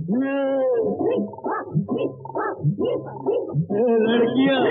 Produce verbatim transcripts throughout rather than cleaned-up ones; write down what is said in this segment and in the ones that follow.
लड़कियां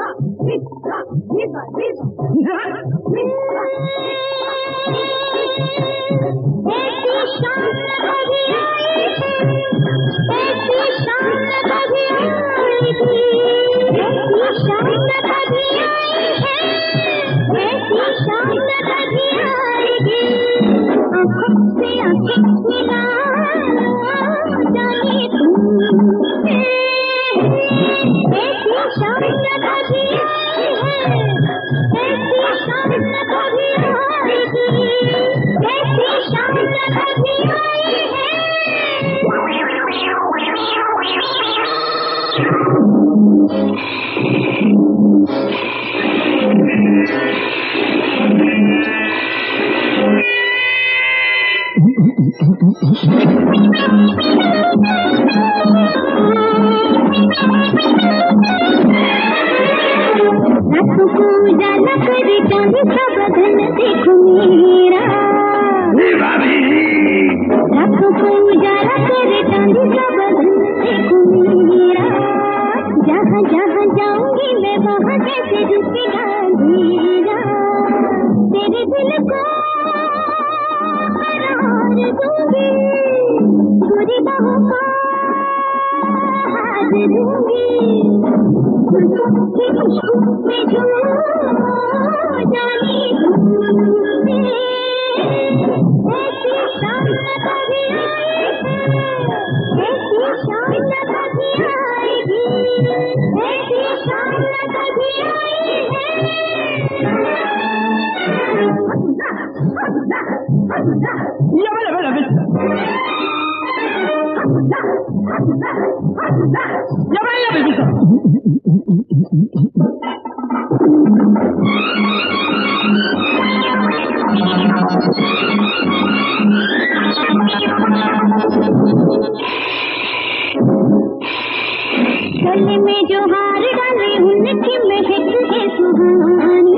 गले में जो हार डाले उनकी महक है सुहानी,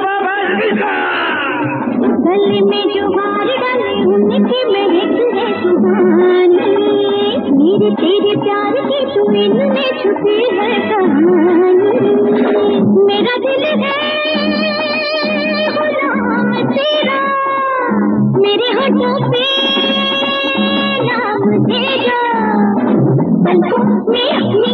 गले में जो हार डाले उनकी महक है सुहानी, मेरे तेरे प्यार की तुम्हें छुपी है कहानी, मेरा दिल है गुलाम तेरा, मेरे होठों पे नाम तेरा, पलकों में